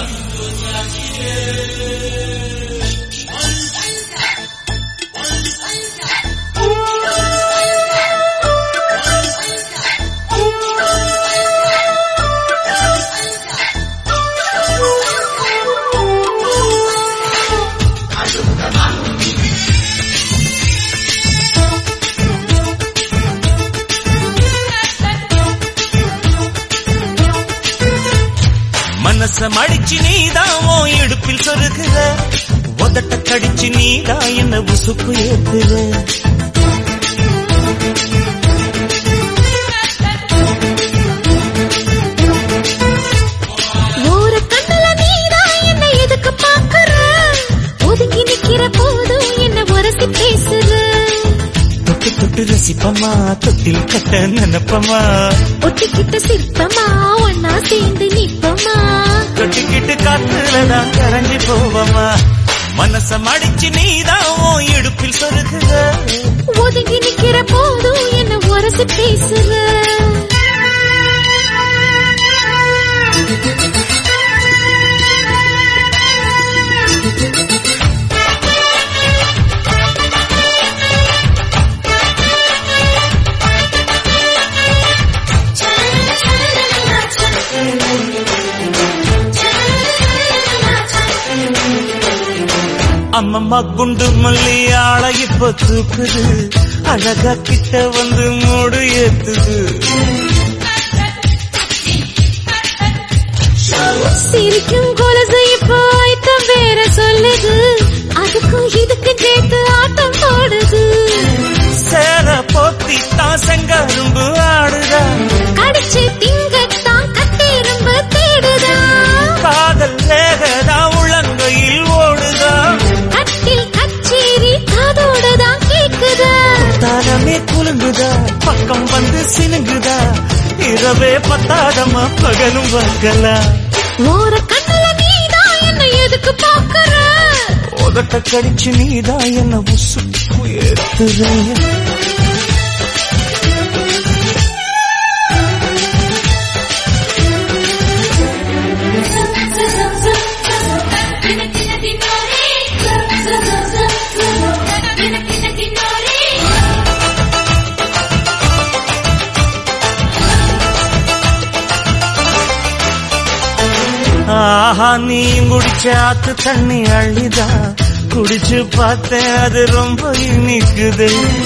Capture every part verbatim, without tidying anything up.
மனசம் அடிச்சு நீதான் இடுப்பில் சொருகுற, உதட்ட கடிச்சு நீதான் என்ன உசுப்பு ஏத்துற. ஒரு கண்ணுல நீதான் என்ன எதுக்கு பாக்குற, ஒதுங்கி நிக்கிற போதும் என்ன உரசி பேசுற. தொட்டு தொட்டு ரசிப்பமா, தொட்டில் கட்ட நினைப்பமா, ஒட்டிக்கிட்ட சிற்பமா ஒன்னா சேர்ந்து நிப்பமா, தொட்டிக்கிட்டு காத்துலதான் கரைஞ்சி போவமா. மனசம் அடிச்சு நீதான் இடுப்பில் சொருகுற, ஒதுங்கி நிக்கிற போதும் என்ன உரசி பேசுற. அம்மம்மா குண்டு மல்லி ஆள இப்ப தூக்குது, அழகா கிட்ட வந்து மூடு ஏத்துது. சிரிக்கும் கொலசு இப்போ ஆயத்தம் வேற சொல்லுது, அதுக்கும் இதுக்கு சேர்த்து ஆட்டம் போடுது. சேல போத்தி தான் செங்கரும்பு ஆடுதா, கடிச்சு திங்கத்தான் கத்தெரும்பு தேடுதா. காதல் வேகதா உள்ளங்கையில் ஓடுதா, கட்டில் கச்சேரி காதோடுதான் கேக்குதா. தானமே குலுங்குதா, பக்கம் வந்து சினுங்குதா, இரவே பத்தாதமா பகலும் வாங்கலா. ஓர கண்ணுல நீதான் என்ன எதுக்கு பாக்குற, உதட்ட கடிச்சு நீதான் என்ன உசுப்பு ஏத்துற. ஆஹா நீ குடிச்ச ஆத்து தண்ணி அள்ளிதா, குடிச்சு பார்த்தேன் அது ரொம்ப இனிக்குது.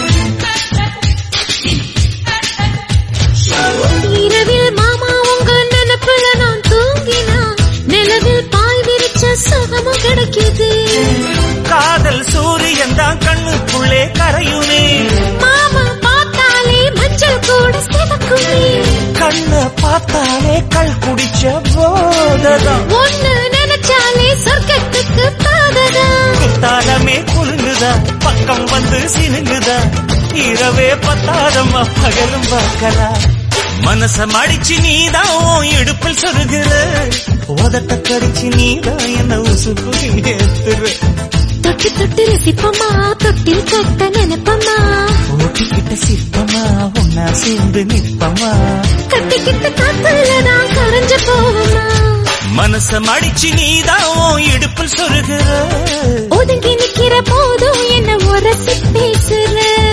இரவில் மாமா உங்க நினைப்புல நான் தூங்கினா, நிலவில் பாய் விரிச்ச சுகமும் கிடைக்குது. காதல் சூரியன் தான் கண்ணுக்குள்ளே கரையுமே, மாமா பார்த்தாலே மஞ்சள் கூட சிவக்குமே. கண்ண பார்த்தாலே கள் குடிச்ச போததான், ஒண்ணு நினைச்சாலே சொர்க்கத்துக்கு பாததா. குத்தாலமே குலுங்குதா, பக்கம் வந்து சினுங்குதா, இரவே பத்தாதம்மா பகலும் பார்க்கலா. மனசம் அடிச்சு நீதான் இடுப்பில் சொருகுற, உதட்ட கடிச்சு நீதான் என்ன உசுப்பு ஏத்துற. தொட்டு தொட்டு ரசிப்பமா, தொட்டில் கட்ட நினைப்பமா, ஓட்டிக்கிட்ட சிற்பமா ஒன்னா சேர்ந்து நிற்பமா, கட்டிக்கிட்ட காத்துலதான் கரைஞ்சு போவமா. மனசம் அடிச்சு நீதான் இடுப்பில் சொருகுற, ஒதுங்கி நிக்கிற போதும் என்ன உரசி பேசுற.